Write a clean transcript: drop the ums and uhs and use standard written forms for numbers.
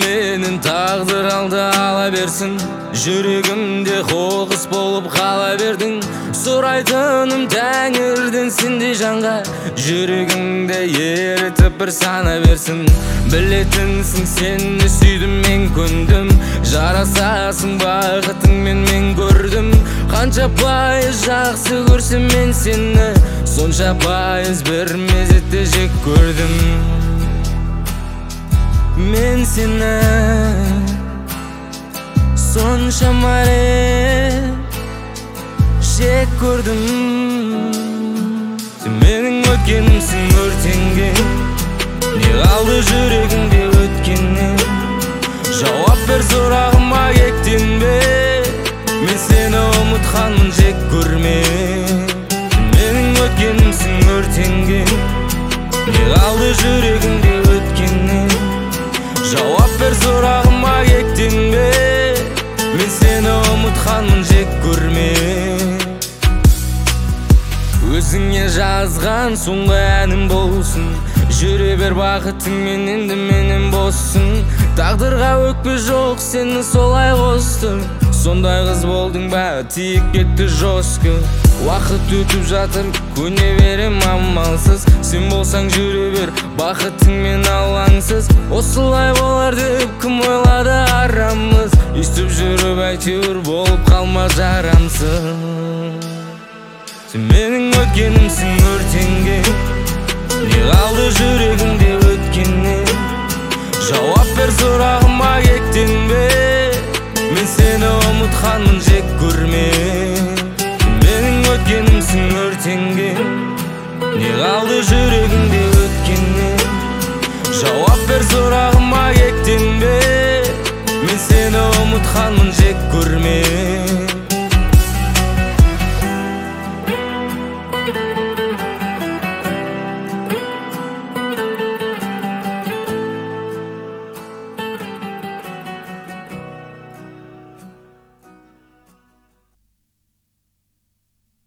менен тағдыр алды ала берсін. Жүрегімде қоқыс болып қала бердің. Сұрайтыным тәңірден сендей жанға, жүрегіңде ерітіп бір сана берсін. Білетінсің сені сүйдім мен көндім, жарасасың бақытыңмен мен көрдім. Қанша пайыз жақсы көрсем мен сені, сонша пайыз бір мезетте жек көрдім. Мен сені соншама рет жек көрдім. Сен менің өткенімсің өртенген, не қалды жүрегіңде өткеннен? Жауап бер сұрағыма кектенбе, мен сені ұмытқанмын жек көрме. Сен менің өткенімсің өртенген, не қалды жүрегіңде өткеннен? Жауап бер сұрағыма кектенбе, мен сені ұмытқанмын жек көрме. Өзіңе жазған соңғы әнім болсын, жүре бер бақытыңмен енді менен боссын. Тағдырға өкпе жоқ сені солай қосты, сондай қыз болдың ба тиіп кетті жосқы. Уақыт өтіп жатыр көне берем амалсыз, сен болсаң жүре бер бақытыңмен алаңсыз. Осылай болар деп кім ойлады арамыз, естіп жүріп әйтеуір болып қалма жарамсыз. Сен менің өткенімсің өртенген, не қалды жүрегіңде өткеннен? Жауап бер сұрағыма кектенбе, мен сені ұмытқанмын жек көрме. Сен менің өткенімсің өртенген, не қалды жүрегіңде өткеннен? Жауап бер сұрағыма кектенбе, мен сені ұмытқанмын жек көрме.